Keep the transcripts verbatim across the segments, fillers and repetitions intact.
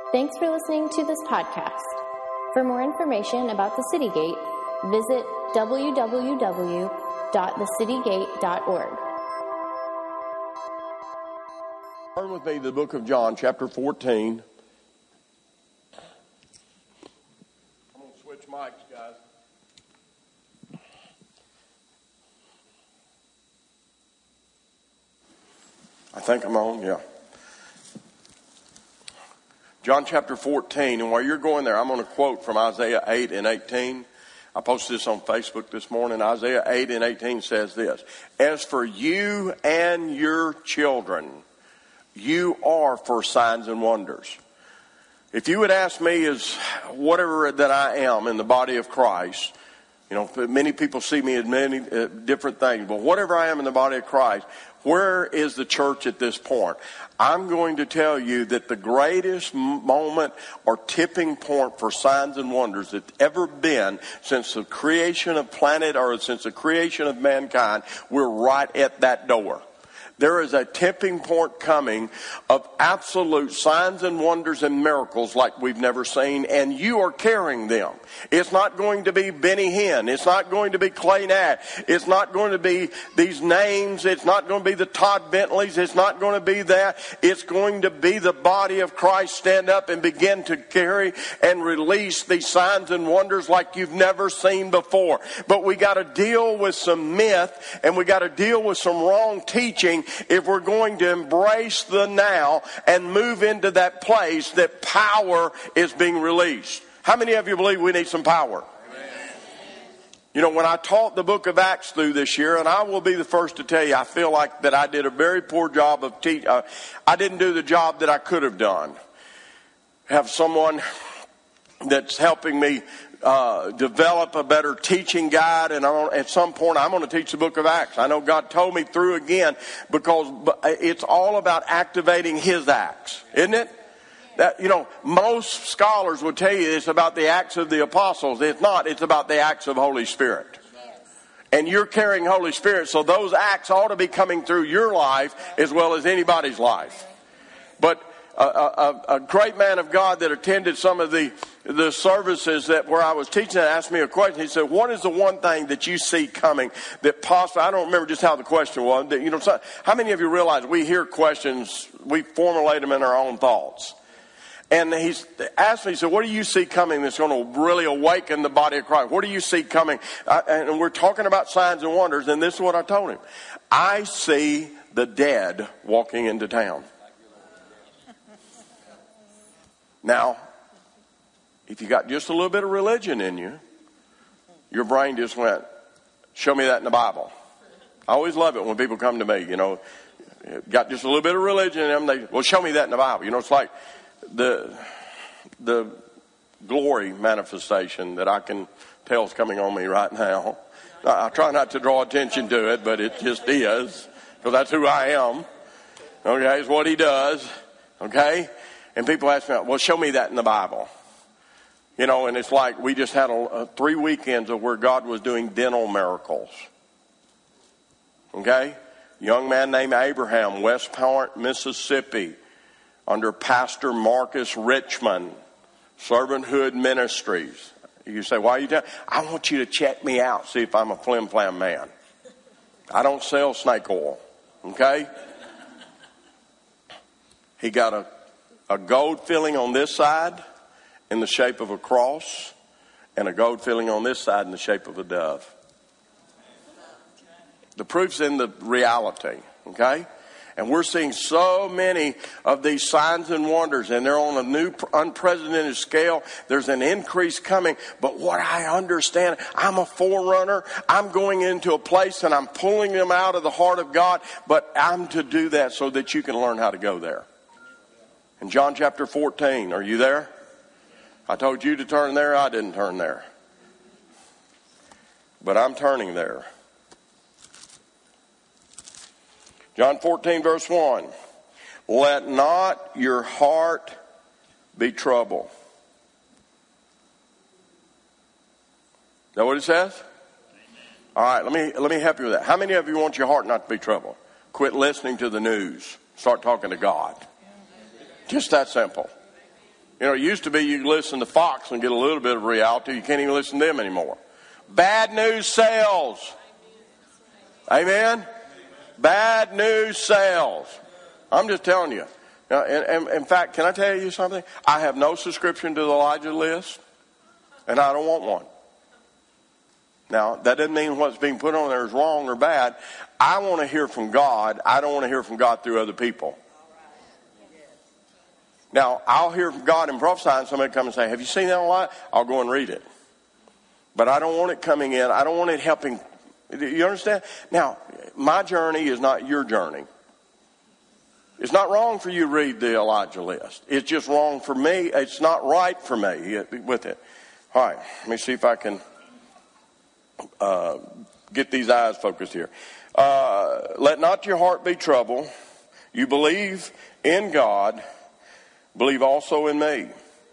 Thanks for listening to this podcast. For more information about the City Gate, visit w w w dot the city gate dot org. Turn with me to the book of John, chapter fourteen. I'm going to switch mics, guys. I think I'm on, yeah. John chapter fourteen, and while you're going there, I'm going to quote from Isaiah eight and eighteen. I posted this on Facebook this morning. Isaiah eight and eighteen says this: "As for you and your children, you are for signs and wonders." If you would ask me, as whatever that I am in the body of Christ, you know, many people see me as many uh, different things, but whatever I am in the body of Christ, where is the church at this point? I'm going to tell you that the greatest moment or tipping point for signs and wonders that's ever been since the creation of planet Earth, since the creation of mankind, we're right at that door. There is a tipping point coming of absolute signs and wonders and miracles like we've never seen, and you are carrying them. It's not going to be Benny Hinn. It's not going to be Clay Nat. It's not going to be these names. It's not going to be the Todd Bentleys. It's not going to be that. It's going to be the body of Christ stand up and begin to carry and release these signs and wonders like you've never seen before. But we got to deal with some myth, and we got to deal with some wrong teaching if we're going to embrace the now and move into that place that power is being released. How many of you believe we need some power? Amen. You know, when I taught the book of Acts through this year, and I will be the first to tell you, I feel like that I did a very poor job of teaching. Uh, I didn't do the job that I could have done. Have someone that's helping me Uh, develop a better teaching guide, and I'm, at some point I'm going to teach the book of Acts. I know God told me through again, because it's all about activating His acts, isn't it? That, you know, most scholars will tell you it's about the acts of the apostles. It's not. It's about the acts of Holy Spirit. And you're carrying Holy Spirit, so those acts ought to be coming through your life as well as anybody's life. But a, a, a great man of God that attended some of the the services that where I was teaching asked me a question. He said, "What is the one thing that you see coming that possibly," I don't remember just how the question was. That, you know, so, how many of you realize we hear questions, we formulate them in our own thoughts? And he asked me, he said, "What do you see coming that's going to really awaken the body of Christ? What do you see coming?" Uh, and we're talking about signs and wonders, and this is what I told him. I see the dead walking into town. Now, if you got just a little bit of religion in you, your brain just went, "Show me that in the Bible." I always love it when people come to me, you know, got just a little bit of religion in them. They, "Well, show me that in the Bible." You know, it's like the the glory manifestation that I can tell is coming on me right now. I, I try not to draw attention to it, but it just is, because that's who I am. Okay, it's what He does. Okay, and people ask me, "Well, show me that in the Bible." You know, and it's like we just had a, a three weekends of where God was doing dental miracles. Okay? Young man named Abraham, West Point, Mississippi, under Pastor Marcus Richmond, Servanthood Ministries. You say, "Why are you doing?" I want you to check me out, see if I'm a flim-flam man. I don't sell snake oil. Okay? He got a, a gold filling on this side in the shape of a cross, and a gold filling on this side in the shape of a dove. The proof's in the reality, okay? And we're seeing so many of these signs and wonders, and they're on a new unprecedented scale. There's an increase coming. But what I understand, I'm a forerunner. I'm going into a place and I'm pulling them out of the heart of God. But I'm to do that so that you can learn how to go there. In John chapter fourteen, are you there? I told you to turn there. I didn't turn there. But I'm turning there. John fourteen, verse one. "Let not your heart be troubled." Is that what it says? All right, let me let me help you with that. How many of you want your heart not to be troubled? Quit listening to the news. Start talking to God. Just that simple. You know, it used to be you could listen to Fox and get a little bit of reality. You can't even listen to them anymore. Bad news sells. Amen? Bad news sells. I'm just telling you. Now, and, and, in fact, can I tell you something? I have no subscription to the Elijah list, and I don't want one. Now, that doesn't mean what's being put on there is wrong or bad. I want to hear from God. I don't want to hear from God through other people. Now, I'll hear from God and prophesy, and somebody come and say, have you seen that online? I'll go and read it. But I don't want it coming in. I don't want it helping. You understand? Now, my journey is not your journey. It's not wrong for you to read the Elijah list. It's just wrong for me. It's not right for me with it. All right, let me see if I can uh, get these eyes focused here. Uh, let not your heart be troubled. You believe in God. Believe also in me.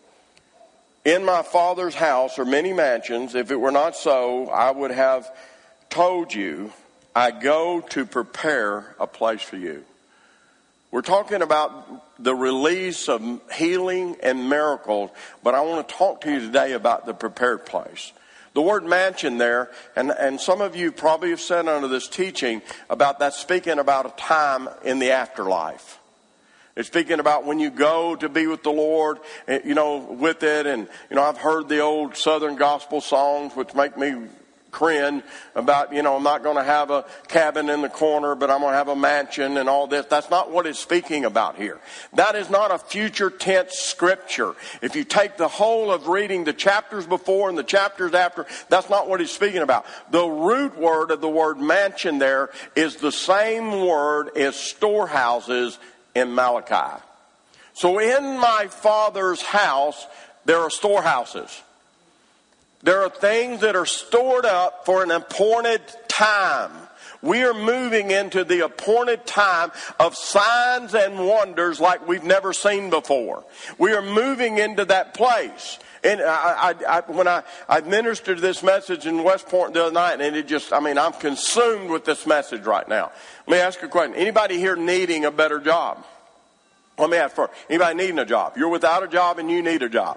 In my Father's house are many mansions. If it were not so, I would have told you, I go to prepare a place for you. We're talking about the release of healing and miracles, but I want to talk to you today about the prepared place. The word mansion there, and, and some of you probably have said under this teaching about that, speaking about a time in the afterlife. It's speaking about when you go to be with the Lord, you know, with it. And, you know, I've heard the old Southern gospel songs, which make me cringe about, you know, I'm not going to have a cabin in the corner, but I'm going to have a mansion and all this. That's not what it's speaking about here. That is not a future tense scripture. If you take the whole of reading the chapters before and the chapters after, that's not what he's speaking about. The root word of the word mansion there is the same word as storehouses in Malachi. So in my Father's house, there are storehouses. There are things that are stored up for an appointed time. We are moving into the appointed time of signs and wonders like we've never seen before. We are moving into that place. And I, I, I, when I, I ministered this message in West Point the other night, and it just, I mean, I'm consumed with this message right now. Let me ask you a question. Anybody here needing a better job? Let me ask first. Anybody needing a job? You're without a job and you need a job.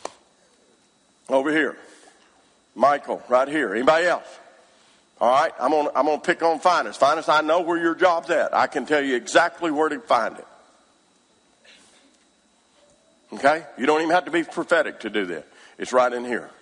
Over here. Michael, right here. Anybody else? All right, I'm going I'm going to pick on finance. Finance, I know where your job's at. I can tell you exactly where to find it. Okay? You don't even have to be prophetic to do that. It's right in here.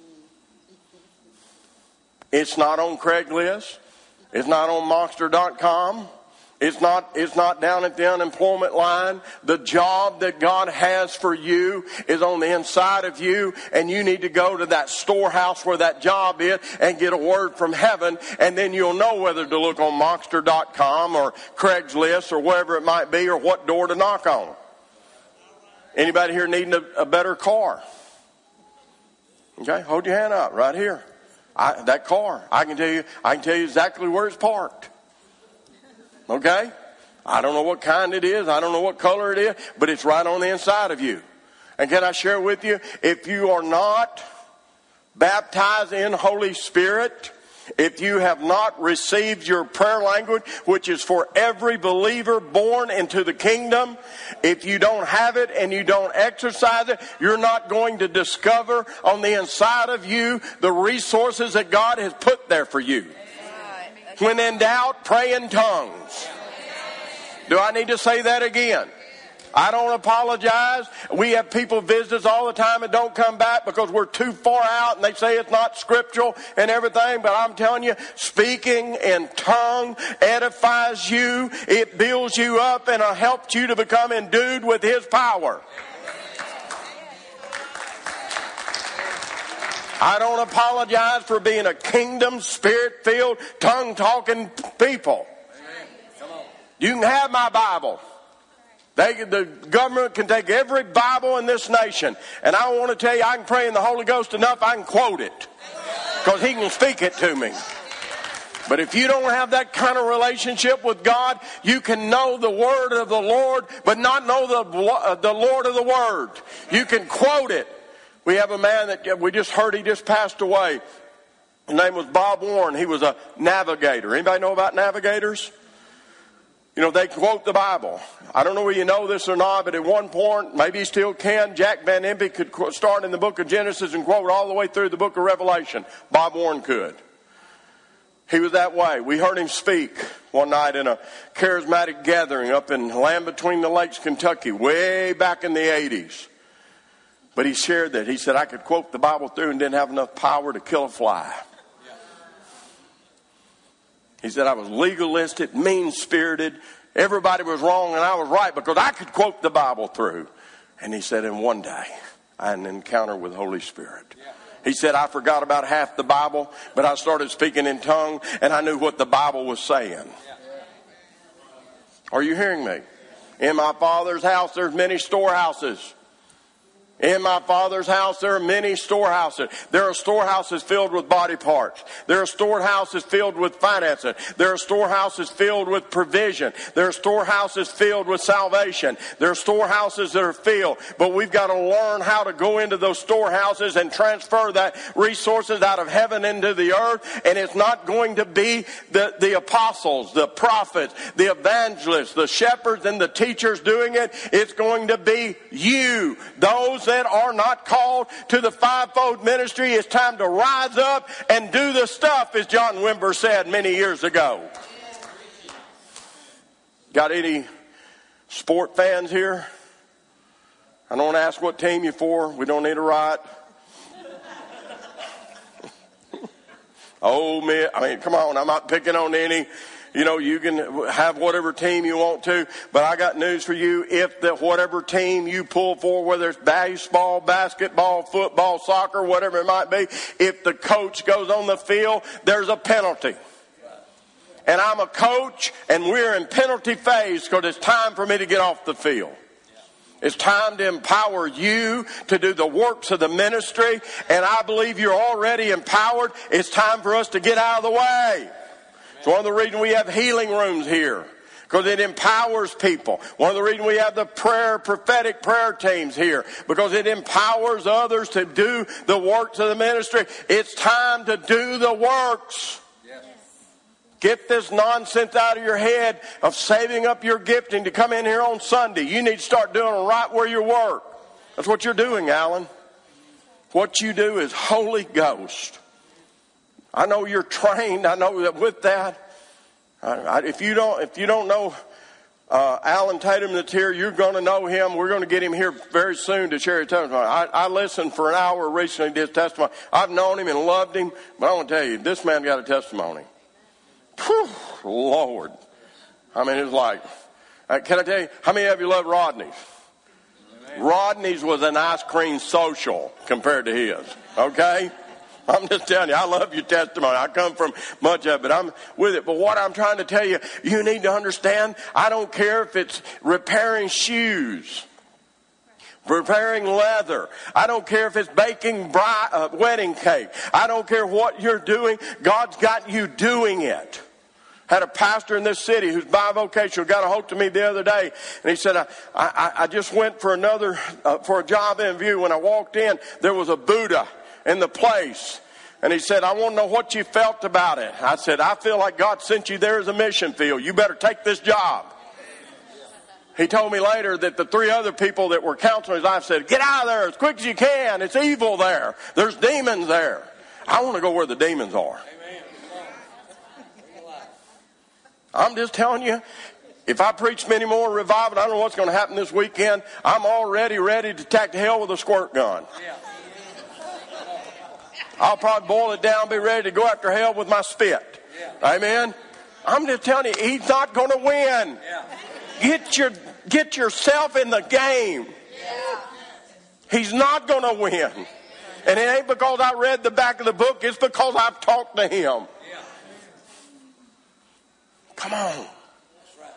It's not on Craigslist. It's not on Monster dot com. It's not, it's not down at the unemployment line. The job that God has for you is on the inside of you, and you need to go to that storehouse where that job is and get a word from heaven, and then you'll know whether to look on Monster dot com or Craigslist or wherever it might be, or what door to knock on. Anybody here needing a, a better car? Okay, hold your hand up right here. I, that car, I can tell you, I can tell you exactly where it's parked. Okay? I don't know what kind it is. I don't know what color it is, but it's right on the inside of you. And can I share with you, if you are not baptized in Holy Spirit, if you have not received your prayer language, which is for every believer born into the kingdom, if you don't have it and you don't exercise it, you're not going to discover on the inside of you the resources that God has put there for you. When in doubt, pray in tongues. Do I need to say that again? I don't apologize. We have people visit us all the time and don't come back because we're too far out and they say it's not scriptural and everything. But I'm telling you, speaking in tongue edifies you. It builds you up and it helps you to become endued with His power. I don't apologize for being a kingdom, spirit-filled, tongue-talking people. You can have my Bible. They, the government can take every Bible in this nation. And I want to tell you, I can pray in the Holy Ghost enough, I can quote it. Because He can speak it to me. But if you don't have that kind of relationship with God, you can know the word of the Lord, but not know the, the Lord of the Word. You can quote it. We have a man that we just heard, he just passed away. His name was Bob Warren. He was a navigator. Anybody know about navigators? You know, they quote the Bible. I don't know whether you know this or not, but at one point, maybe you still can, Jack Van Impe could start in the book of Genesis and quote all the way through the book of Revelation. Bob Warren could. He was that way. We heard him speak one night in a charismatic gathering up in Land Between the Lakes, Kentucky, way back in the eighties. But he shared that. He said, I could quote the Bible through and didn't have enough power to kill a fly. He said, I was legalistic, mean-spirited. Everybody was wrong and I was right because I could quote the Bible through. And he said, and one day I had an encounter with the Holy Spirit. He said, I forgot about half the Bible, but I started speaking in tongue and I knew what the Bible was saying. Are you hearing me? In my Father's house, there's many storehouses. In my Father's house, there are many storehouses. There are storehouses filled with body parts. There are storehouses filled with finances. There are storehouses filled with provision. There are storehouses filled with salvation. There are storehouses that are filled. But we've got to learn how to go into those storehouses and transfer that resources out of heaven into the earth. And it's not going to be the, the apostles, the prophets, the evangelists, the shepherds, and the teachers doing it. It's going to be you, those that are not called to the fivefold ministry. It's time to rise up and do the stuff, as John Wimber said many years ago. Got any sport fans here? I don't want to ask what team you're for. We don't need a riot. Oh, man. I mean, come on. I'm not picking on any. You know, you can have whatever team you want to, but I got news for you. If the whatever team you pull for, whether it's baseball, basketball, football, soccer, whatever it might be, if the coach goes on the field, there's a penalty. And I'm a coach, and we're in penalty phase because it's time for me to get off the field. It's time to empower you to do the works of the ministry, and I believe you're already empowered. It's time for us to get out of the way. It's one of the reasons we have healing rooms here, because it empowers people. One of the reasons we have the prayer, prophetic prayer teams here, because it empowers others to do the works of the ministry. It's time to do the works. Yes. Get this nonsense out of your head of saving up your gifting to come in here on Sunday. You need to start doing it right where you work. That's what you're doing, Alan. What you do is Holy Ghost. I know you're trained. I know that with that, I, I, if you don't, if you don't know uh, Alan Tatum that's here, you're going to know him. We're going to get him here very soon to share his testimony. I, I listened for an hour recently to his testimony. I've known him and loved him, but I want to tell you, this man got a testimony. Whew, Lord, I mean, it's like, uh, can I tell you, how many of you love Rodney's? Amen. Rodney's was an ice cream social compared to his. Okay. I'm just telling you, I love your testimony. I come from much of it, but I'm with it. But what I'm trying to tell you, you need to understand, I don't care if it's repairing shoes, repairing leather. I don't care if it's baking bride, uh, wedding cake. I don't care what you're doing. God's got you doing it. Had a pastor in this city who's bivocational got a hold to me the other day, and he said, I, I, I just went for another, uh, for a job interview. When I walked in, there was a Buddha in the place. And he said, I want to know what you felt about it. I said, I feel like God sent you there as a mission field. You better take this job. He told me later that the three other people that were counseling his life said, get out of there as quick as you can. It's evil there. There's demons there. I want to go where the demons are. I'm just telling you, if I preach many more revival, I don't know what's going to happen this weekend. I'm already ready to attack the hell with a squirt gun. I'll probably boil it down, be ready to go after hell with my spit. Yeah. Amen. I'm just telling you, he's not going to win. Yeah. Get your get yourself in the game. Yeah. He's not going to win. And it ain't because I read the back of the book. It's because I've talked to him. Yeah. Come on. That's right.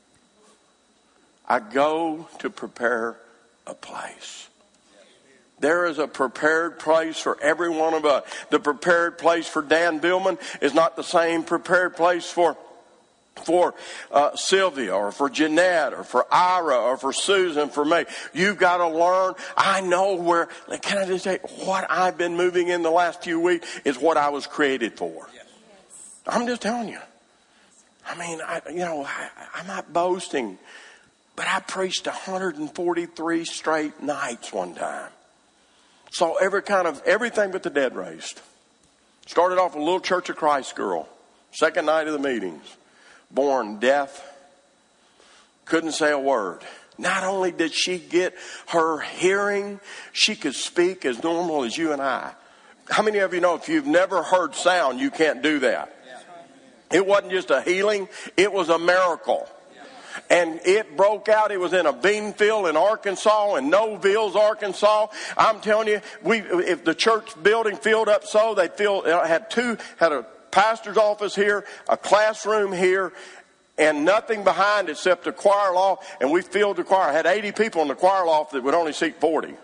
I go to prepare a place. There is a prepared place for every one of us. The prepared place for Dan Billman is not the same prepared place for for uh, Sylvia or for Jeanette or for Ira or for Susan, for me. You've got to learn. I know where, can I just say, what I've been moving in the last few weeks is what I was created for. Yes. I'm just telling you. I mean, I, you know, I, I'm not boasting, but I preached one hundred forty-three straight nights one time. Saw every kind of, everything but the dead raised. Started off a little Church of Christ girl. Second night of the meetings. Born deaf. Couldn't say a word. Not only did she get her hearing, she could speak as normal as you and I. How many of you know if you've never heard sound, you can't do that? It wasn't just a healing, it was a miracle. And it broke out. It was in a bean field in Arkansas, in Novilles, Arkansas. I'm telling you, we if the church building filled up so, they filled, had two, had a pastor's office here, a classroom here, and nothing behind except the choir loft. And we filled the choir. I had eighty people in the choir loft that would only seat forty.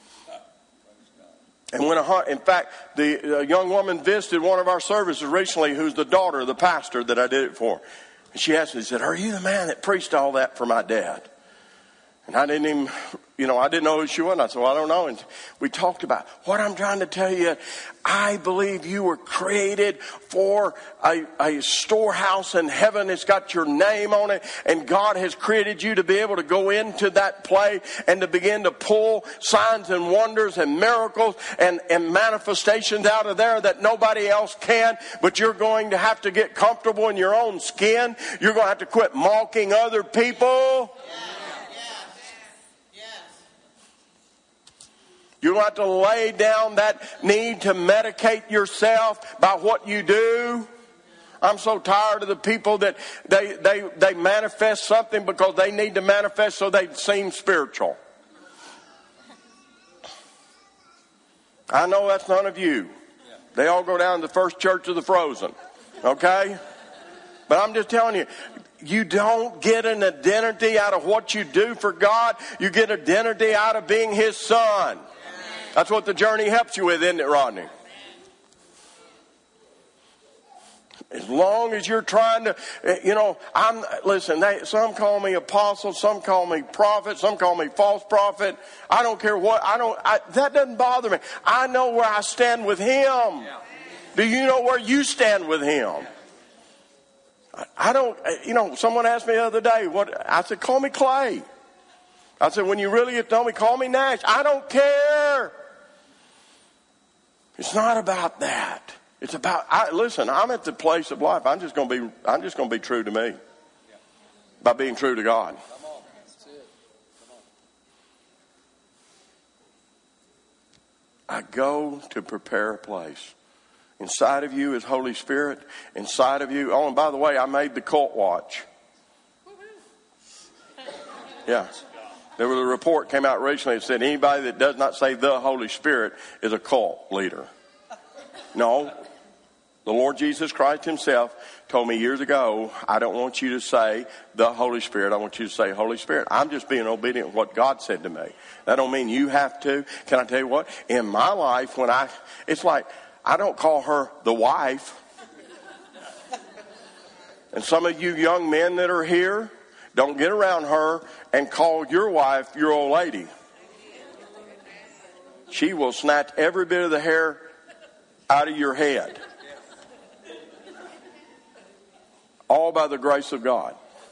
And when a, in fact, the a young woman visited one of our services recently, who's the daughter of the pastor that I did it for. And she asked me, she said, "Are you the man that preached all that for my dad?" And I didn't even, you know, I didn't know who she was. And I said, "Well, I don't know." And we talked about what I'm trying to tell you. I believe you were created for a, a storehouse in heaven. It's got your name on it. And God has created you to be able to go into that place and to begin to pull signs and wonders and miracles and, and manifestations out of there that nobody else can. But you're going to have to get comfortable in your own skin. You're going to have to quit mocking other people. You don't have to lay down that need to medicate yourself by what you do. I'm so tired of the people that they, they, they manifest something because they need to manifest so they seem spiritual. I know that's none of you. They all go down to the First Church of the Frozen. Okay? But I'm just telling you, you don't get an identity out of what you do for God. You get identity out of being His son. That's what the journey helps you with, isn't it, Rodney? As long as you're trying to, you know, I'm, listen, they, some call me apostle, some call me prophet, some call me false prophet. I don't care what, I don't, I, that doesn't bother me. I know where I stand with Him. Do you know where you stand with Him? I, I don't, you know, someone asked me the other day, what, I said, call me Clay. I said, when you really get to know me, call me Nash. I don't care. It's not about that. It's about, I, listen, I'm at the place of life. I'm just going to be, I'm just going to be true to me. By being true to God. Come on. That's it. Come on. I go to prepare a place. Inside of you is Holy Spirit. Inside of you, oh, and by the way, I made the cult watch. Yeah. There was a report came out recently that said anybody that does not say the Holy Spirit is a cult leader. No. The Lord Jesus Christ Himself told me years ago, I don't want you to say the Holy Spirit. I want you to say Holy Spirit. I'm just being obedient to what God said to me. That don't mean you have to. Can I tell you what? In my life, when I, it's like, I don't call her the wife. And some of you young men that are here, don't get around her and call your wife your old lady. She will snatch every bit of the hair out of your head. All by the grace of God.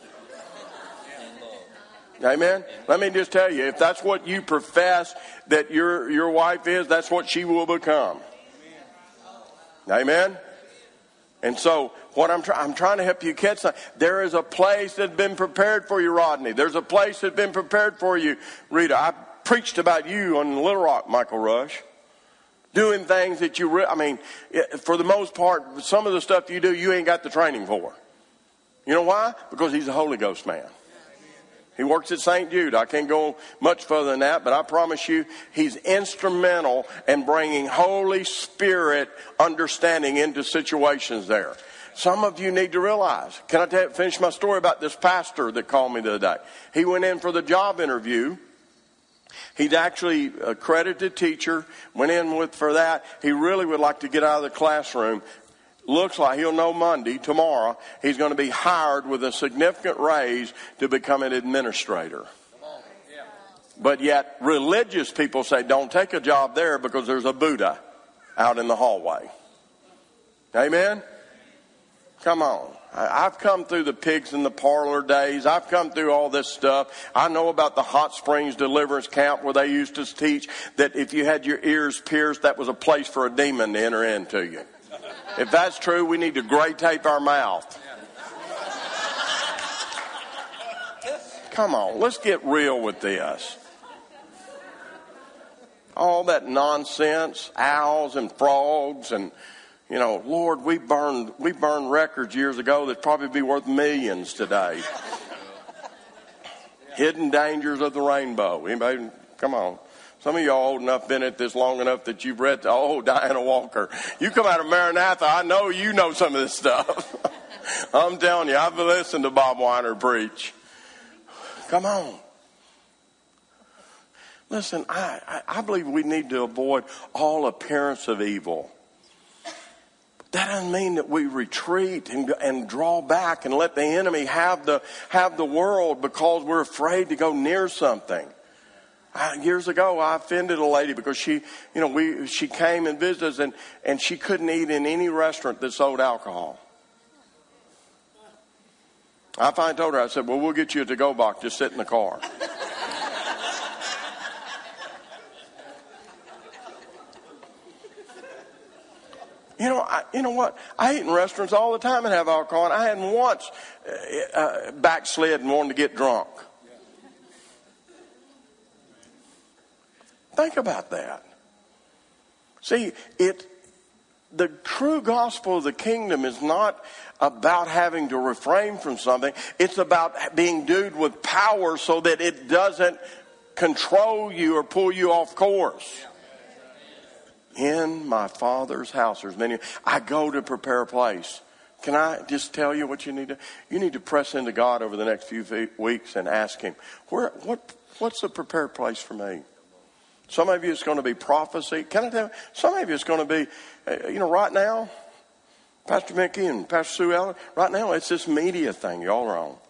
Amen? Let me just tell you, if that's what you profess that your, your wife is, that's what she will become. Amen? And so, what I'm trying, I'm trying to help you catch that. There is a place that's been prepared for you, Rodney. There's a place that's been prepared for you, Rita. I preached about you on Little Rock, Michael Rush. Doing things that you, re- I mean, for the most part, some of the stuff you do, you ain't got the training for. You know why? Because he's a Holy Ghost man. He works at Saint Jude. I can't go much further than that, but I promise you, he's instrumental in bringing Holy Spirit understanding into situations there. Some of you need to realize. Can I tell, finish my story about this pastor that called me the other day? He went in for the job interview. He's actually a accredited teacher. Went in with for that. He really would like to get out of the classroom. Looks like he'll know Monday, tomorrow, he's going to be hired with a significant raise to become an administrator. Yeah. But yet religious people say don't take a job there because there's a Buddha out in the hallway. Amen? Come on. I've come through the pigs in the parlor days. I've come through all this stuff. I know about the Hot Springs Deliverance Camp where they used to teach that if you had your ears pierced, that was a place for a demon to enter into you. If that's true, we need to gray tape our mouth. Come on, let's get real with this. All that nonsense, owls and frogs and, you know, Lord, we burned we burned records years ago that'd probably be worth millions today. Hidden dangers of the rainbow. Anybody? Come on. Some of y'all old enough, been at this long enough that you've read, oh, Diana Walker. You come out of Maranatha, I know you know some of this stuff. I'm telling you, I've listened to Bob Weiner preach. Come on. Listen, I, I, I believe we need to avoid all appearance of evil. That doesn't mean that we retreat and, and draw back and let the enemy have the have the world because we're afraid to go near something. I, years ago, I offended a lady because she, you know, we she came and visited us and, and she couldn't eat in any restaurant that sold alcohol. I finally told her, I said, well, we'll get you a to-go box. Just sit in the car. You know, I, you know what? I eat in restaurants all the time and have alcohol, and I hadn't once uh, uh, backslid and wanted to get drunk. Think about that. See, it the true gospel of the kingdom is not about having to refrain from something. It's about being endued with power so that it doesn't control you or pull you off course. In my Father's house, there's many. I go to prepare a place. Can I just tell you what you need to? You need to press into God over the next few weeks and ask Him, where, what, what's the prepared place for me? Some of you it's going to be prophecy. Can I tell you? Some of you it's going to be, you know, right now, Pastor Mickey and Pastor Sue Ellen, right now it's this media thing y'all are on.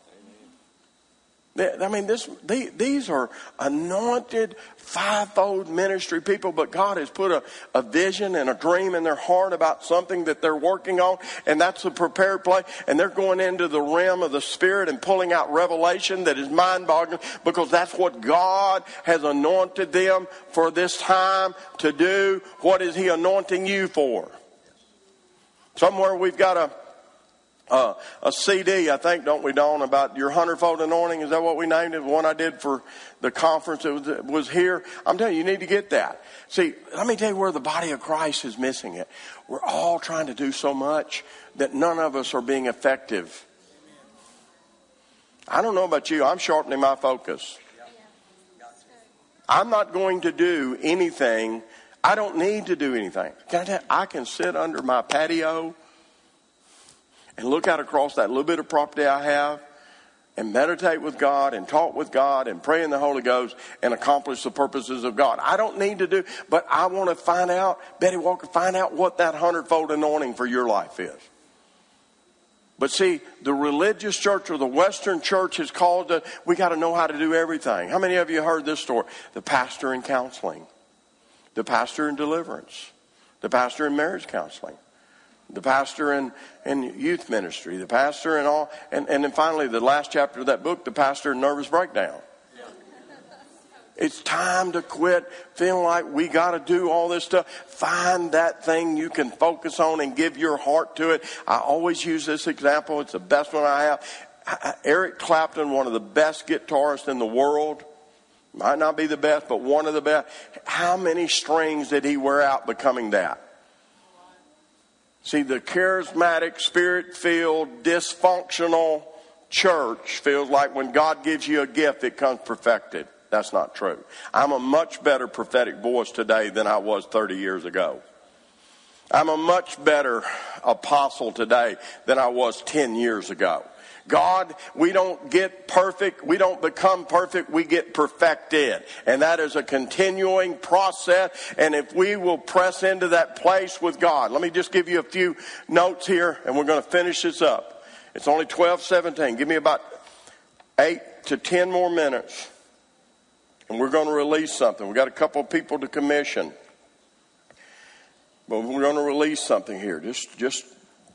I mean, this these are anointed fivefold ministry people, but God has put a, a vision and a dream in their heart about something that they're working on, and that's a prepared place. And they're going into the realm of the Spirit and pulling out revelation that is mind-boggling because that's what God has anointed them for this time to do. What is He anointing you for? Somewhere we've got a Uh, a C D, I think, don't we, Dawn, about your hundredfold anointing? Is that what we named it? The one I did for the conference that was, it was here. I'm telling you, you need to get that. See, let me tell you where the body of Christ is missing it. We're all trying to do so much that none of us are being effective. I don't know about you. I'm sharpening my focus. I'm not going to do anything. I don't need to do anything. Can I tell you, I can sit under my patio and look out across that little bit of property I have and meditate with God and talk with God and pray in the Holy Ghost and accomplish the purposes of God. I don't need to do, but I want to find out, Betty Walker, find out what that hundredfold anointing for your life is. But see, the religious church or the Western church has called us, we got to know how to do everything. How many of you heard this story? The pastor in counseling, the pastor in deliverance, the pastor in marriage counseling, the pastor in, in youth ministry, the pastor in all, and, and then finally the last chapter of that book, the pastor in nervous breakdown. It's time to quit feeling like we got to do all this stuff. Find that thing you can focus on and give your heart to it. I always use this example. It's the best one I have. Eric Clapton, one of the best guitarists in the world, might not be the best, but one of the best. How many strings did he wear out becoming that? See, the charismatic, spirit-filled, dysfunctional church feels like when God gives you a gift, it comes perfected. That's not true. I'm a much better prophetic voice today than I was thirty years ago. I'm a much better apostle today than I was ten years ago. God, we don't get perfect. We don't become perfect. We get perfected. And that is a continuing process. And if we will press into that place with God, let me just give you a few notes here and we're going to finish this up. It's only twelve seventeen. Give me about eight to ten more minutes. And we're going to release something. We've got a couple of people to commission. But we're going to release something here. Just, just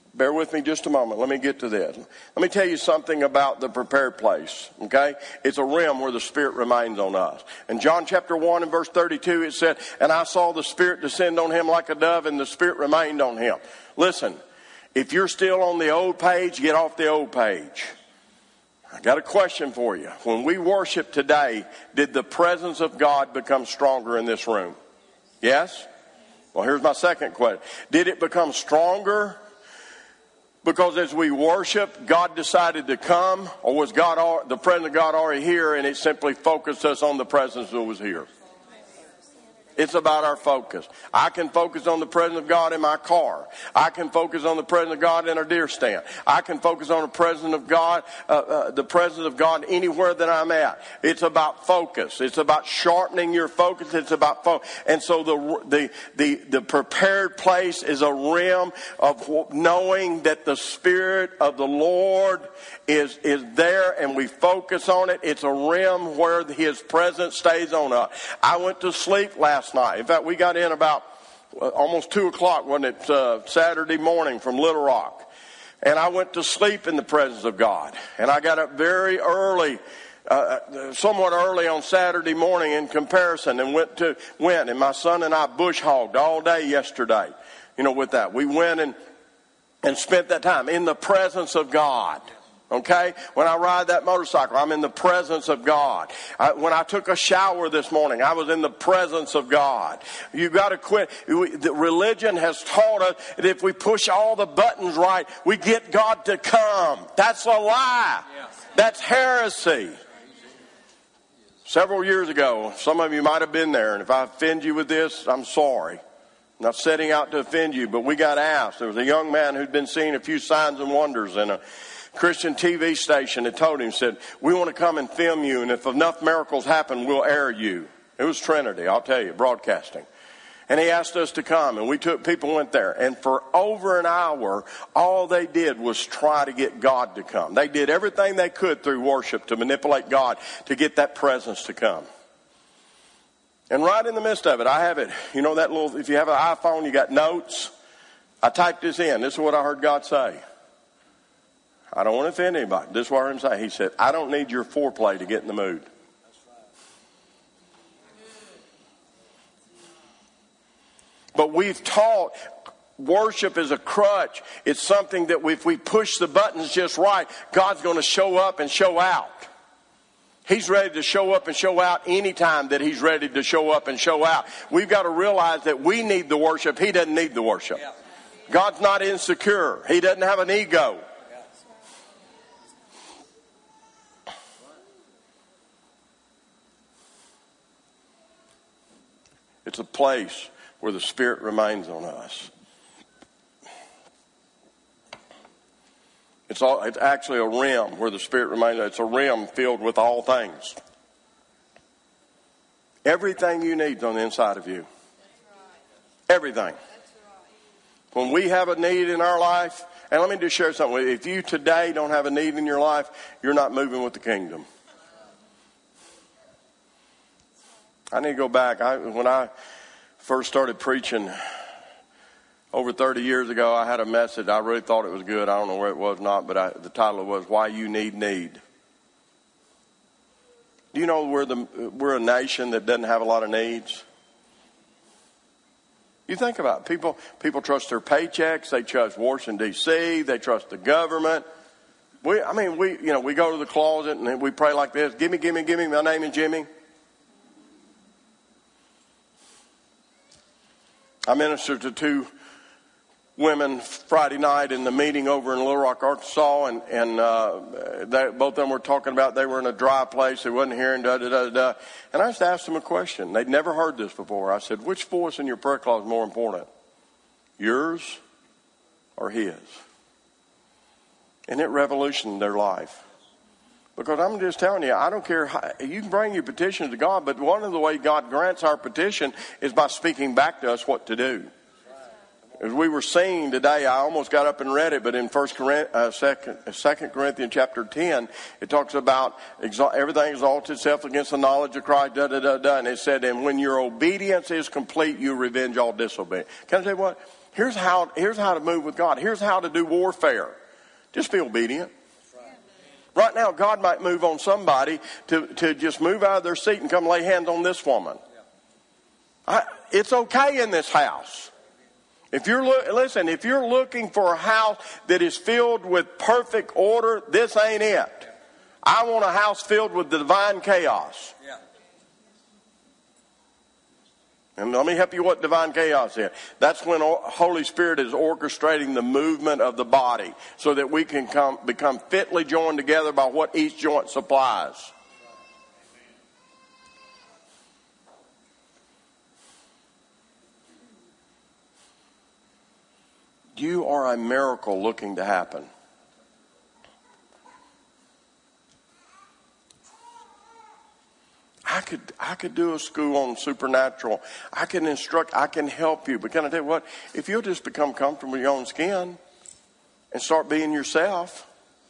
Bear with me just a moment. Let me get to this. Let me tell you something about the prepared place, okay? It's a realm where the Spirit remains on us. In John chapter one and verse thirty-two, it said, and I saw the Spirit descend on him like a dove, and the Spirit remained on him. Listen, if you're still on the old page, get off the old page. I got a question for you. When we worship today, did the presence of God become stronger in this room? Yes? Well, here's my second question. Did it become stronger because as we worship, God decided to come, or was God, the presence of God already here, and it simply focused us on the presence that was here? It's about our focus. I can focus on the presence of God in my car. I can focus on the presence of God in our deer stand. I can focus on the presence of God, uh, uh, the presence of God anywhere that I'm at. It's about focus. It's about sharpening your focus. It's about focus. And so the the the the prepared place is a realm of knowing that the Spirit of the Lord is is there, and we focus on it. It's a realm where His presence stays on us. I went to sleep last night. In fact, we got in about uh, almost two o'clock, wasn't it, uh, Saturday morning from Little Rock. And I went to sleep in the presence of God. And I got up very early, uh, somewhat early on Saturday morning in comparison, and went to went. And my son and I bush hogged all day yesterday, you know, with that. We went and, and spent that time in the presence of God. Okay? When I ride that motorcycle, I'm in the presence of God. I, when I took a shower this morning, I was in the presence of God. You've got to quit. We, the religion has taught us that if we push all the buttons right, we get God to come. That's a lie. That's heresy. Several years ago, some of you might have been there, and if I offend you with this, I'm sorry. I'm not setting out to offend you, but we got asked. There was a young man who'd been seeing a few signs and wonders in a Christian T V station that told him, said, we want to come and film you, and if enough miracles happen, we'll air you. It was Trinity, I'll tell you, broadcasting. And he asked us to come, and we took, people went there. And for over an hour, all they did was try to get God to come. They did everything they could through worship to manipulate God to get that presence to come. And right in the midst of it, I have it, you know that little, if you have an iPhone, you got notes. I typed this in. This is what I heard God say. I don't want to offend anybody. This is what I heard him say. He said, I don't need your foreplay to get in the mood. But we've taught worship is a crutch. It's something that if we push the buttons just right, God's going to show up and show out. He's ready to show up and show out anytime that He's ready to show up and show out. We've got to realize that we need the worship. He doesn't need the worship. God's not insecure. He doesn't have an ego. It's a place where the Spirit remains on us. It's, all, it's actually a realm where the Spirit remains. It's a realm filled with all things. Everything you need is on the inside of you. Everything. When we have a need in our life, and let me just share something with you. If you today don't have a need in your life, you're not moving with the kingdom. I need to go back. I, when I first started preaching over thirty years ago, I had a message. I really thought it was good. I don't know where it was not, but I, the title was Why You Need Need. Do you know we're, the, we're a nation that doesn't have a lot of needs? You think about it. People, people trust their paychecks. They trust Washington, D C They trust the government. We, I mean, we, you know, we go to the closet and we pray like this. Gimme, gimme, gimme. My name is Jimmy. I ministered to two women Friday night in the meeting over in Little Rock, Arkansas, and, and uh, they, both of them were talking about they were in a dry place, they wasn't hearing, da, da, da, da. And I just asked them a question. They'd never heard this before. I said, which voice in your prayer closet is more important, yours or His? And it revolutionized their life. Because I'm just telling you, I don't care how, you can bring your petition to God, but one of the ways God grants our petition is by speaking back to us what to do. As we were singing today, I almost got up and read it, but in First Corinthians, uh, Second, Second Corinthians chapter ten, it talks about exalt, everything exalts itself against the knowledge of Christ, da da da da, and it said, and when your obedience is complete, you revenge all disobedience. Can I say what? Here's how, here's how to move with God. Here's how to do warfare. Just be obedient. Right now, God might move on somebody to, to just move out of their seat and come lay hands on this woman. I, it's okay in this house. If you're lo- listen, if you're looking for a house that is filled with perfect order, this ain't it. I want a house filled with divine chaos. Yeah. And let me help you what divine chaos is. That's when the Holy Spirit is orchestrating the movement of the body so that we can come, become fitly joined together by what each joint supplies. You are a miracle looking to happen. I could I could do a school on supernatural. I can instruct. I can help you. But can I tell you what? If you'll just become comfortable with your own skin and start being yourself.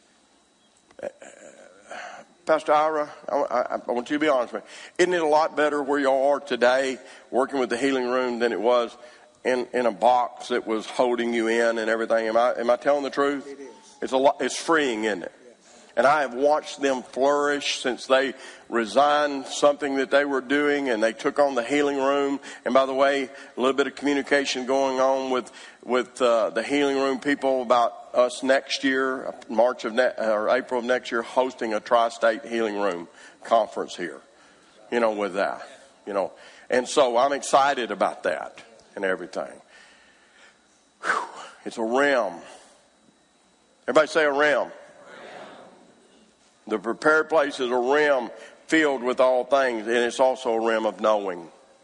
Pastor Ira, I, I, I want you to be honest with me. Isn't it a lot better where you are today working with the healing room than it was in, in a box that was holding you in and everything? Am I am I telling the truth? It is. It's a lot. It's freeing, isn't it? And I have watched them flourish since they resigned something that they were doing and they took on the healing room. And by the way, a little bit of communication going on with with uh, the healing room people about us next year, March of ne- or April of next year, hosting a tri-state healing room conference here. You know, with that, you know, and so I'm excited about that and everything. Whew. It's a realm. Everybody say a realm. The prepared place is a realm filled with all things, and it's also a realm of knowing.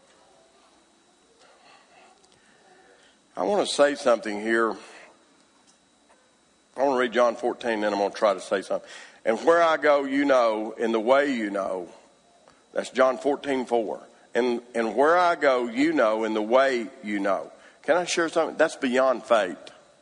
I want to say something here. I want to read John fourteen, then I'm going to try to say something. And where I go, you know, in the way you know. That's John fourteen four. And, and where I go, you know, in the way you know. Can I share something? That's beyond faith.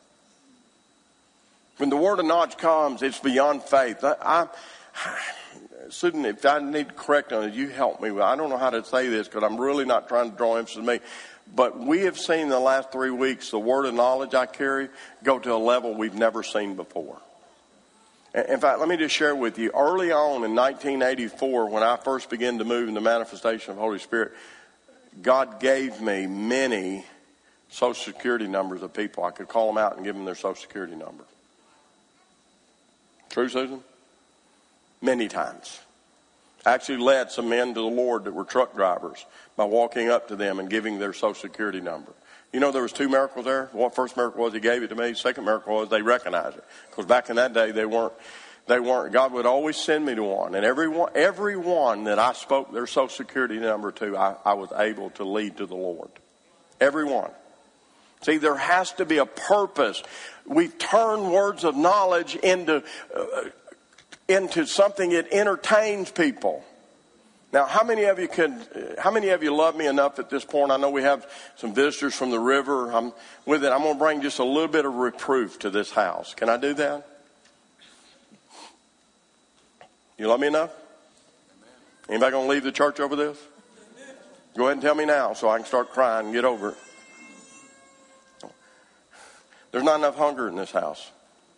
When the word of knowledge comes, it's beyond faith. I, I, Susan, if I need to correct on it, you help me. I don't know how to say this because I'm really not trying to draw emphasis on me. But we have seen in the last three weeks the word of knowledge I carry go to a level we've never seen before. In fact, let me just share with you. Early on in nineteen eighty-four, when I first began to move in the manifestation of the Holy Spirit, God gave me many Social Security numbers of people. I could call them out and give them their Social Security number. True, Susan? Many times. I actually led some men to the Lord that were truck drivers by walking up to them and giving their Social Security number. You know, there was two miracles there. One first miracle was he gave it to me. Second miracle was they recognized it. Because back in that day, they weren't, they weren't, God would always send me to one. And every one, every one that I spoke their Social Security number to, I, I was able to lead to the Lord. Every one. See, there has to be a purpose. We've turned words of knowledge into uh, into something that entertains people. Now, how many of you can? How many of you love me enough at this point? I know we have some visitors from the river. I'm with it. I'm going to bring just a little bit of reproof to this house. Can I do that? You love me enough? Anybody going to leave the church over this? Go ahead and tell me now so I can start crying and get over it. There's not enough hunger in this house.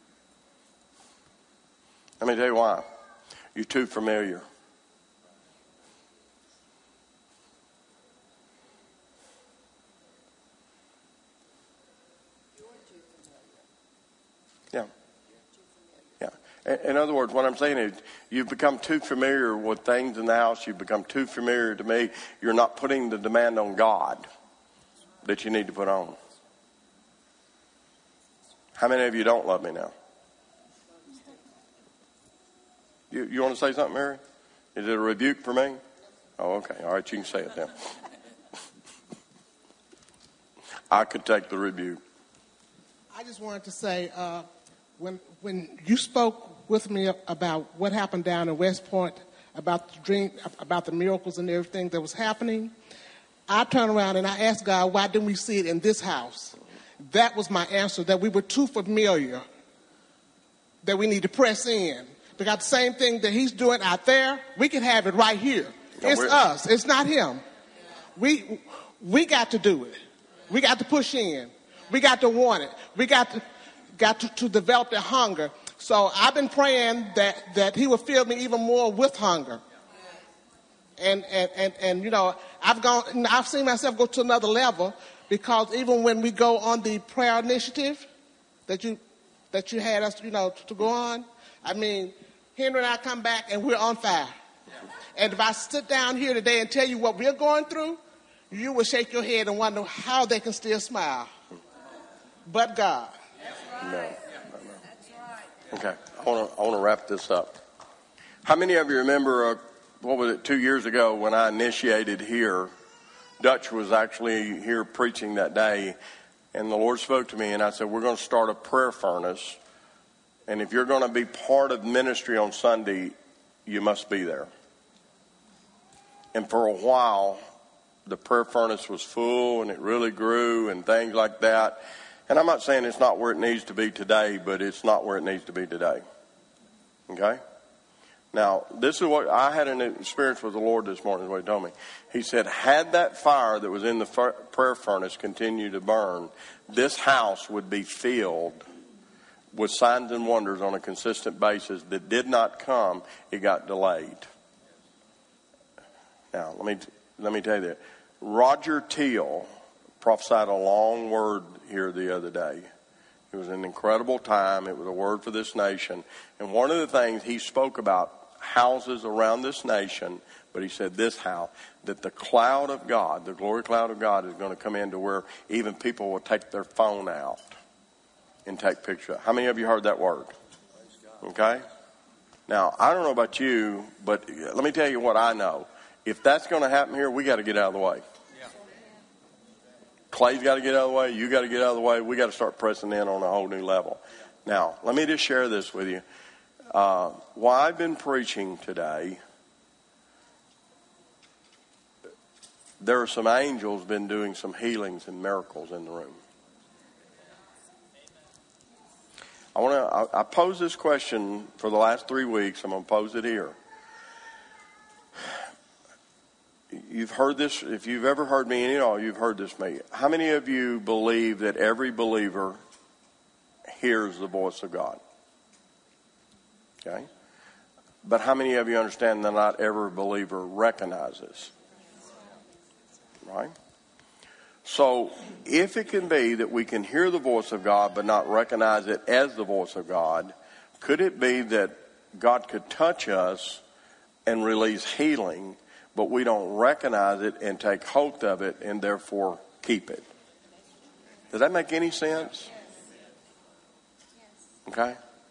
Let me tell you why. You're too familiar. Yeah. Yeah. In other words, what I'm saying is you've become too familiar with things in the house. You've become too familiar to me. You're not putting the demand on God that you need to put on. How many of you don't love me now? You, you want to say something, Mary? Is it a rebuke for me? Oh, okay. All right, you can say it then. I could take the rebuke. I just wanted to say, uh, when when you spoke with me about what happened down in West Point, about the dream, about the miracles and everything that was happening, I turned around and I asked God, why didn't we see it in this house? That was my answer, that we were too familiar, that we need to press in. Because the same thing that he's doing out there, we can have it right here. No, it's us. It's not him. We we got to do it. We got to push in. We got to want it. We got to got to, to develop the hunger. So I've been praying that, that he will fill me even more with hunger. And, and, and, and, you know, I've gone, I've seen myself go to another level, because even when we go on the prayer initiative that you, that you had us, you know, to go on, I mean, Henry and I come back and we're on fire. And if I sit down here today and tell you what we're going through, you will shake your head and wonder how they can still smile. But God. No, no, no. Okay, I want to I want to wrap this up. How many of you remember, uh, what was it, two years ago when I initiated here? Dutch was actually here preaching that day, and the Lord spoke to me, and I said, we're going to start a prayer furnace, and if you're going to be part of ministry on Sunday, you must be there. And for a while, the prayer furnace was full, and it really grew, and things like that. And I'm not saying it's not where it needs to be today, but it's not where it needs to be today. Okay? Now, this is what I had an experience with the Lord this morning, is what he told me. He said, had that fire that was in the prayer furnace continue to burn, this house would be filled with signs and wonders on a consistent basis that did not come. It got delayed. Now, let me let me tell you this. Roger Teal prophesied a long word here the other day. It was an incredible time. It was a word for this nation. And one of the things he spoke about, houses around this nation, but he said this house, that the cloud of God, the glory cloud of God, is going to come into where even people will take their phone out and take pictures. How many of you heard that word? Okay? Now, I don't know about you, but let me tell you what I know. If that's going to happen here, we got to get out of the way. Clay's got to get out of the way. You got to get out of the way. We got to start pressing in on a whole new level. Now, let me just share this with you. Uh, while I've been preaching today, there are some angels been doing some healings and miracles in the room. I want to. I, I posed this question for the last three weeks. I'm going to pose it here. You've heard this, if you've ever heard me, and you know, you've heard this me. How many of you believe that every believer hears the voice of God? Okay. But how many of you understand that not every believer recognizes? Right? So, if it can be that we can hear the voice of God but not recognize it as the voice of God, could it be that God could touch us and release healing, but we don't recognize it and take hold of it and therefore keep it? Does that make any sense? Okay?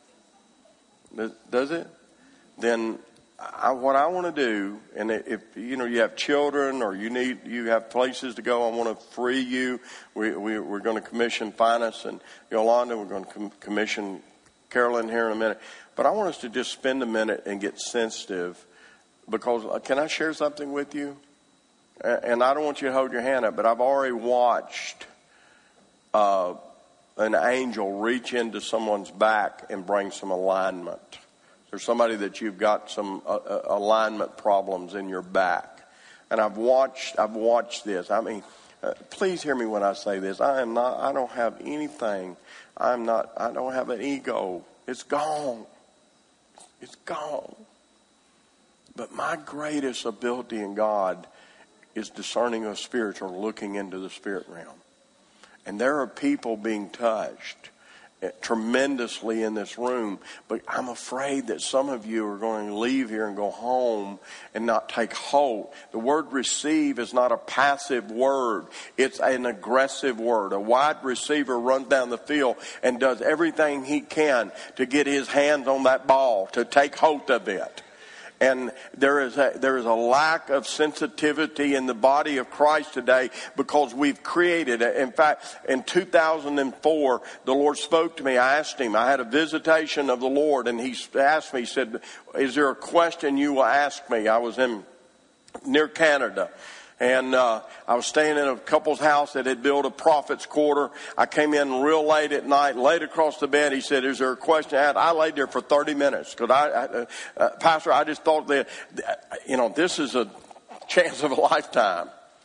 Does it? Then I, what I want to do, and if you know you have children or you need you have places to go, I want to free you. We, we we're going to commission Finance and Yolanda. We're going to com- commission Carolyn here in a minute. But I want us to just spend a minute and get sensitive. Because, uh, can I share something with you? And I don't want you to hold your hand up, but I've already watched uh, an angel reach into someone's back and bring some alignment. There's somebody that you've got some uh, alignment problems in your back. And I've watched, I've watched this. I mean, uh, please hear me when I say this. I am not, I don't have anything. I'm not, I don't have an ego. It's gone. It's gone. But my greatest ability in God is discerning of spirits or looking into the spirit realm. And there are people being touched tremendously in this room. But I'm afraid that some of you are going to leave here and go home and not take hold. The word receive is not a passive word. It's an aggressive word. A wide receiver runs down the field and does everything he can to get his hands on that ball, to take hold of it. And there is a, there is a lack of sensitivity in the body of Christ today because we've created it. In fact, in two thousand four, the Lord spoke to me. I asked him, I had a visitation of the Lord, and he asked me, he said, is there a question you will ask me? I was in near Canada. And uh, I was staying in a couple's house that had built a prophet's quarter. I came in real late at night, laid across the bed. He said, is there a question? I, I laid there for thirty minutes. Because I, I uh, Pastor, I just thought that, you know, this is a chance of a lifetime.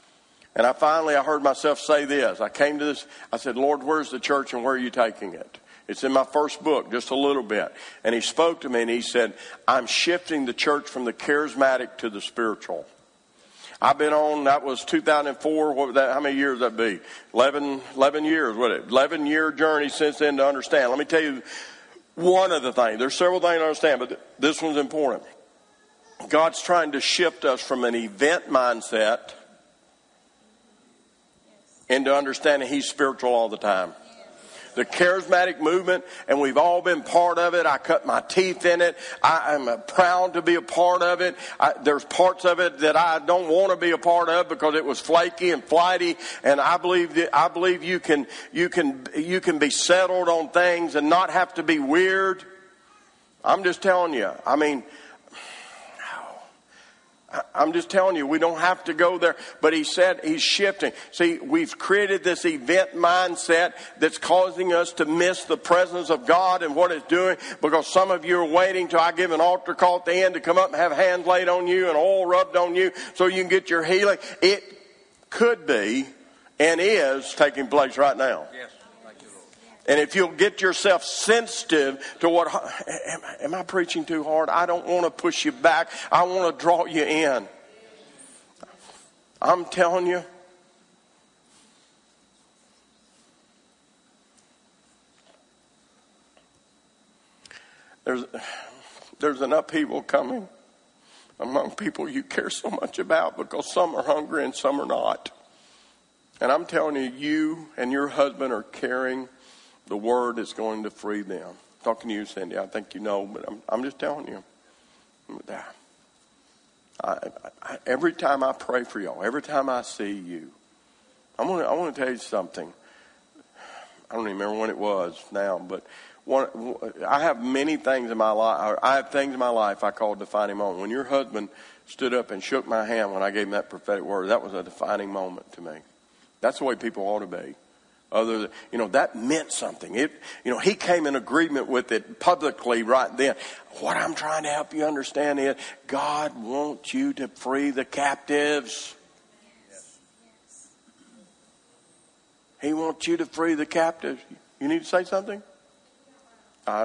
And I finally, I heard myself say this. I came to this, I said, Lord, where's the church and where are you taking it? It's in my first book, just a little bit. And he spoke to me and he said, I'm shifting the church from the charismatic to the spiritual. I've been on, that was two thousand four, what would that, how many years would that be? eleven, eleven years, would it? eleven year journey since then to understand. Let me tell you one of the things. There's several things to understand, but this one's important. God's trying to shift us from an event mindset into understanding He's spiritual all the time. The charismatic movement, and we've all been part of it. I cut my teeth in it. I am proud to be a part of it. I, there's parts of it that I don't want to be a part of because it was flaky and flighty. And I believe that I believe you can you can you can be settled on things and not have to be weird. I'm just telling you. I mean, I'm just telling you, we don't have to go there. But he said he's shifting. See, we've created this event mindset that's causing us to miss the presence of God and what it's doing, because some of you are waiting till I give an altar call at the end to come up and have hands laid on you and oil rubbed on you so you can get your healing. It could be and is taking place right now. Yes. And if you'll get yourself sensitive to what, am, am I preaching too hard? I don't want to push you back. I want to draw you in. I'm telling you. There's, there's an upheaval coming among people you care so much about, because some are hungry and some are not. And I'm telling you, you and your husband are carrying the word is going to free them. I'm talking to you, Cindy. I think you know, but I'm, I'm just telling you. I, I, every time I pray for y'all, every time I see you, I'm gonna, I want to tell you something. I don't even remember when it was now, but one, I have many things in my life. I have things in my life I call defining moment. When your husband stood up and shook my hand when I gave him that prophetic word, that was a defining moment to me. That's the way people ought to be. Other than, you know, that meant something. It, you know, he came in agreement with it publicly right then. What I'm trying to help you understand is God wants you to free the captives. Yes. He wants you to free the captives. You need to say something? I,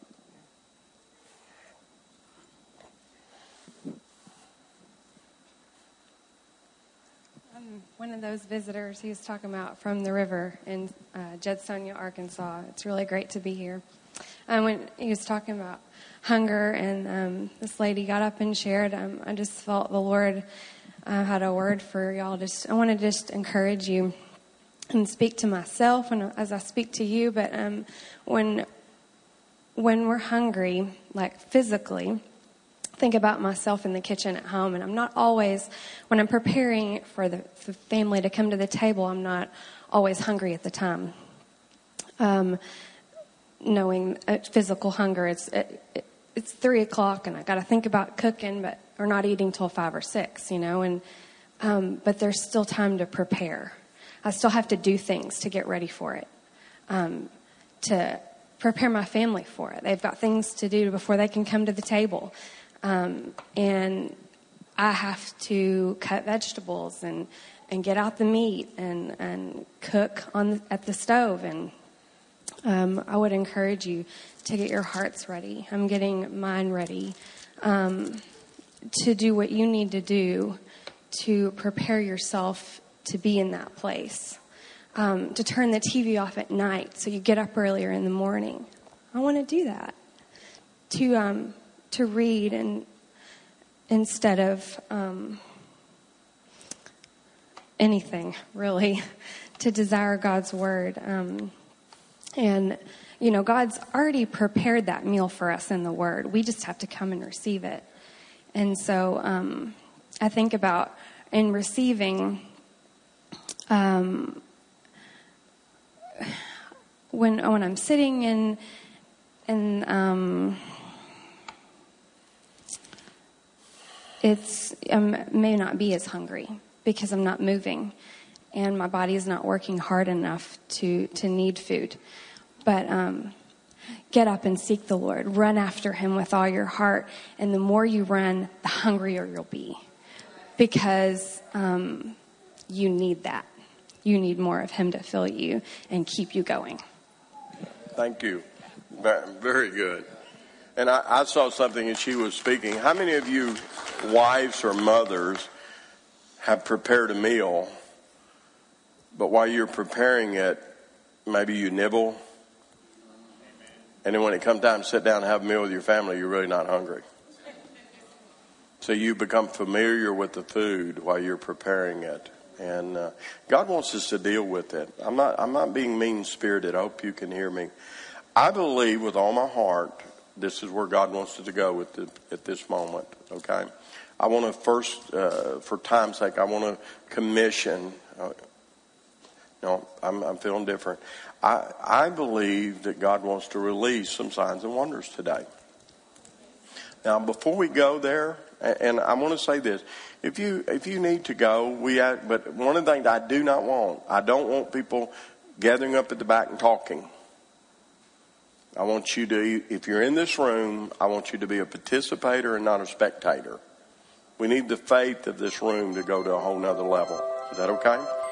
One of those visitors he was talking about from the river in uh, Judsonia, Arkansas. It's really great to be here. Um, when he was talking about hunger, and um, this lady got up and shared, um, I just felt the Lord uh, had a word for y'all. Just I want to just encourage you and speak to myself, and as I speak to you. But um, when when we're hungry, like physically, think about myself in the kitchen at home, and I'm not always, when I'm preparing for the, the family to come to the table, I'm not always hungry at the time. Um, knowing uh, physical hunger, it's it, it, it's three o'clock, and I got to think about cooking, but or not eating till five or six, you know. And um, but there's still time to prepare. I still have to do things to get ready for it, um, to prepare my family for it. They've got things to do before they can come to the table. Um, and I have to cut vegetables and, and get out the meat and, and cook on the, at the stove. And um, I would encourage you to get your hearts ready. I'm getting mine ready um, to do what you need to do to prepare yourself to be in that place. Um, to turn the T V off at night so you get up earlier in the morning. I want to do that. To... Um, to read and instead of um, anything, really, to desire God's word. Um, and, you know, God's already prepared that meal for us in the word. We just have to come and receive it. And so um, I think about in receiving, um, when when I'm sitting in, in um, It's um, may not be as hungry because I'm not moving and my body is not working hard enough to, to need food. But um, get up and seek the Lord. Run after him with all your heart. And the more you run, the hungrier you'll be. Because um, you need that. You need more of him to fill you and keep you going. Thank you. Very good. And I, I saw something as she was speaking. How many of you wives or mothers have prepared a meal, but while you're preparing it, maybe you nibble, and then when it comes time to sit down and have a meal with your family, you're really not hungry. So you become familiar with the food while you're preparing it. And uh, God wants us to deal with it. I'm not, I'm not being mean-spirited. I hope you can hear me. I believe with all my heart, this is where God wants us to go with the, at this moment, okay? I want to first, uh, for time's sake, I want to commission. Uh, no, I'm, I'm feeling different. I, I believe that God wants to release some signs and wonders today. Now, before we go there, and, and I want to say this, if you if you need to go, we. Have, but one of the things I do not want, I don't want people gathering up at the back and talking. I want you to, if you're in this room, I want you to be a participator and not a spectator. We need the faith of this room to go to a whole nother level. Is that okay?